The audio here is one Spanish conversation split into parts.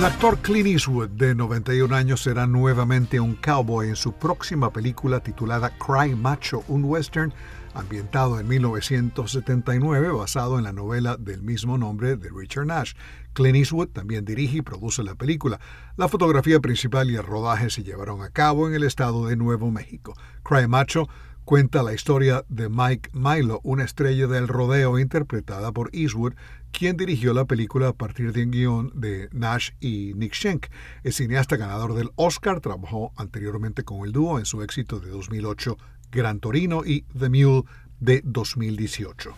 actor Clint Eastwood, de 91 años, será nuevamente un cowboy en su próxima película titulada Cry Macho, un western ambientado en 1979 basado en la novela del mismo nombre de Richard Nash. Clint Eastwood también dirige y produce la película. La fotografía principal y el rodaje se llevaron a cabo en el estado de Nuevo México. Cry Macho cuenta la historia de Mike Milo, una estrella del rodeo interpretada por Eastwood, quien dirigió la película a partir de un guión de Nash y Nick Schenk. El cineasta ganador del Oscar trabajó anteriormente con el dúo en su éxito de 2008 Gran Torino y The Mule de 2018.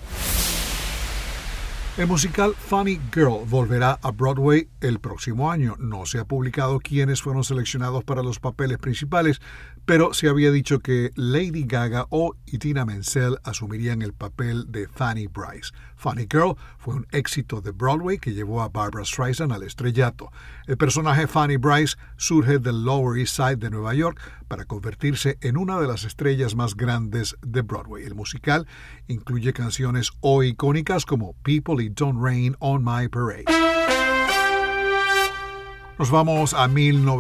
El musical Funny Girl volverá a Broadway el próximo año. No se ha publicado quiénes fueron seleccionados para los papeles principales, pero se había dicho que Lady Gaga o Idina Menzel asumirían el papel de Fanny Brice. Funny Girl fue un éxito de Broadway que llevó a Barbra Streisand al estrellato. El personaje Fanny Brice surge del Lower East Side de Nueva York para convertirse en una de las estrellas más grandes de Broadway. El musical incluye canciones hoy icónicas como People y Don't Rain on My Parade. Nos vamos a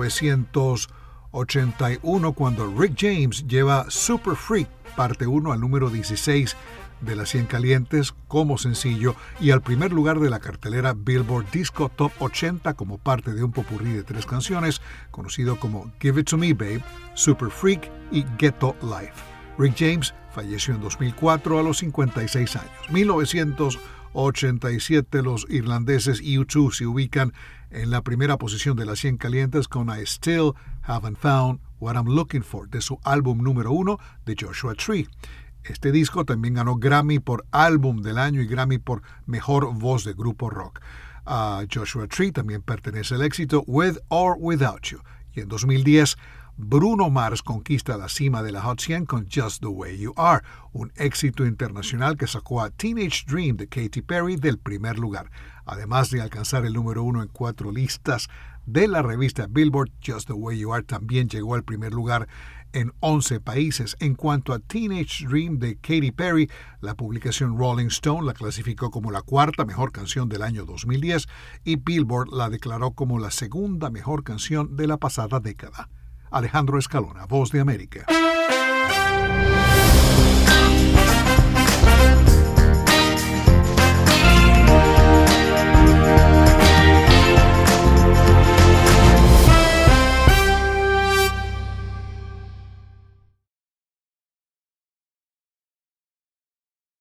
1981 cuando Rick James lleva Super Freak, parte 1 al número 16 de las 100 calientes como sencillo y al primer lugar de la cartelera Billboard Disco Top 80 como parte de un popurrí de 3 canciones conocido como Give It To Me Babe, Super Freak y Ghetto Life. Rick James falleció en 2004 a los 56 años. 1987 los irlandeses U2 se ubican en la primera posición de las 100 calientes con I Still Haven't Found What I'm Looking For de su álbum número 1 de Joshua Tree. Este disco también ganó Grammy por Álbum del Año y Grammy por Mejor Voz de Grupo Rock. A Joshua Tree también pertenece el éxito With or Without You. Y en 2010, Bruno Mars conquista la cima de la Hot 100 con Just the Way You Are, un éxito internacional que sacó a Teenage Dream de Katy Perry del primer lugar. Además de alcanzar el número 1 en 4 listas de la revista Billboard, Just the Way You Are también llegó al primer lugar en 11 países. En cuanto a Teenage Dream de Katy Perry, la publicación Rolling Stone la clasificó como la 4ª mejor canción del año 2010 y Billboard la declaró como la 2ª mejor canción de la pasada década. Alejandro Escalona, Voz de América.